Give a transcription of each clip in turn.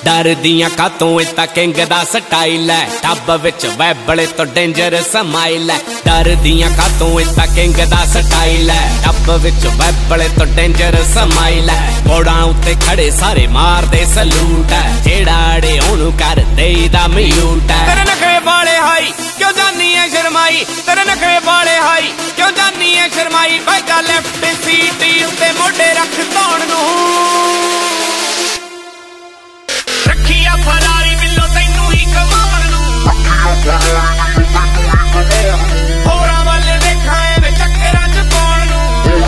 डरदियां कातों इता किंग दा स्टाइल है, टब विच वैबले तो डेंजर समाइल है। डरदियां कातों इता किंग दा स्टाइल है, टब विच वैबले तो डेंजर समाइल है। मोड़ां उत्ते खड़े सारे मार दे सलूट है, जेड़ा अड़े ओनू कर देईदा म्यूट है। तेरे नखरे वाले हाई क्यों जानी है शर्माई, तेरे नखरे वाले हाई क्यों जानी है शर्माई। बैगा लेफ्ट सीट उत्ते मोढे रख धौण नूं, रखिया फरारी बिल्लो तैनू ही कमाण नूं। होरां वल वेखां एवें चक्करां च पाउण नूं।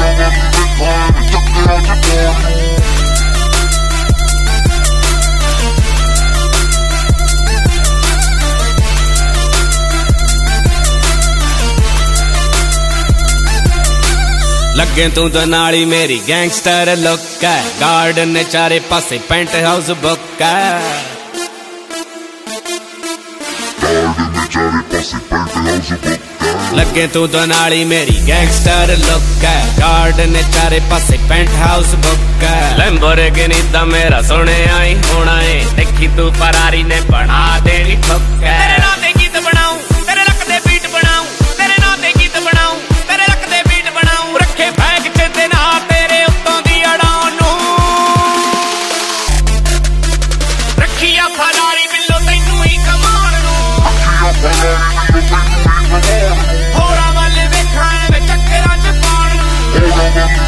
लगे तू तो नाली मेरी गैंगस्टर लुक है, गार्डन ने चारे पासे पेंट हाउस बुक है। लगे तू तो नाली मेरी गैंगस्टर लुक है, गार्डन ने चारे पासे पेंट हाउस बुक है। लैम्बोर्गिनी दा मेरा सुने आई होना है, देखी तू फरारी ने बना देनी ठुक है। तेरे नाम दे गीत बनाऊं, तेरे लक दे बीट बनाऊं, तेरे नाम दे गीत बनाऊं, तेरे लक दे बीट बनाऊं। रखे बैग च ते ना तेरे उत्तों दी अड़ाउण नूं, रखिया फरारी बिल्लो तैनू ही कमाण नूं। होरां वल वेखां एवें चक्करां च पाउण नूं।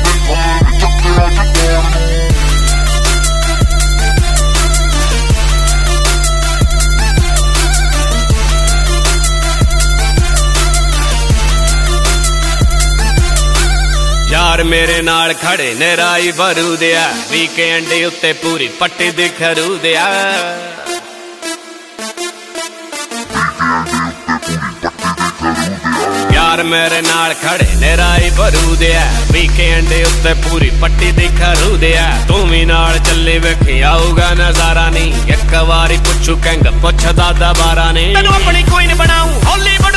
यार मेरे नाल खड़े ने राई भरू दिया, वीकेंड उत्ते पूरी पट्टी दी खरू दिया। यार मेरे नाल खड़े ने राई भरू दिया, वीकेंड उत्ते पूरी पट्टी दी खरू दिया। तू भी नाल चले वेखी आऊगा नजारा नहीं, एक बारी पुछू कैंग पुछदा दोबारा नहीं। तैनू अपनी क्वीन बनाऊं हॉलीवुड